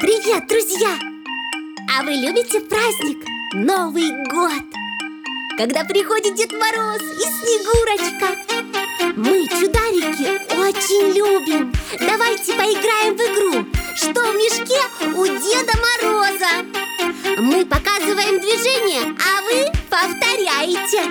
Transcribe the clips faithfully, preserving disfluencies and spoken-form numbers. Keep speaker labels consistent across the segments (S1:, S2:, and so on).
S1: Привет, друзья! А вы любите праздник Новый год? Когда приходит Дед Мороз и Снегурочка. Мы, чударики, очень любим. Давайте поиграем в игру «Что в мешке у Деда Мороза?». Мы показываем движение, а вы повторяете.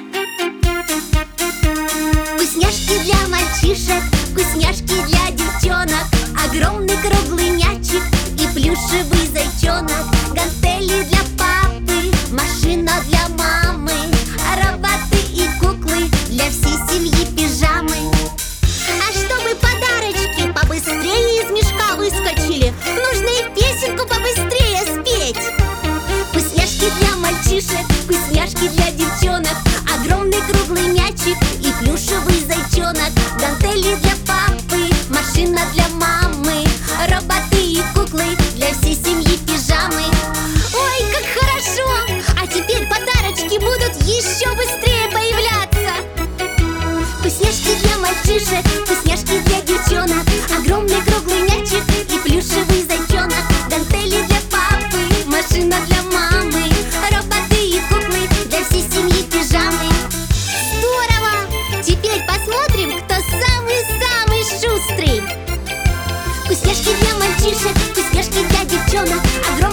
S1: Вкусняшки для мальчишек, вкусняшки для девчонок, огромный круглый мячик и плюшевый зайчонок, гантели для папы, машина для мамы, роботы и куклы для всей семьи, пижамы. А чтобы подарочки побыстрее из мешка выскочили, нужно и песенку побыстрее спеть. Вкусняшки для мальчишек, вкусняшки для девчонок, огромный круглый мячик и плюшевый зайчонок, гантели для папы, машина для мамы, роботы и куклы для всей семьи, пижамы. Ой, как хорошо! А теперь подарочки будут еще быстрее появляться. Вкусняшки для мальчишек, вкусняшки для девчонок, огромный круглый мячик и плюшевый зайчонок, гантели для папы, машина для мамы, роботы и куклы для всей семьи, пижамы. Здорово! Теперь посмотрим, кто самый-самый шустрый. Вкусняшки для мальчишек, вкусняшки для девчонок, огромный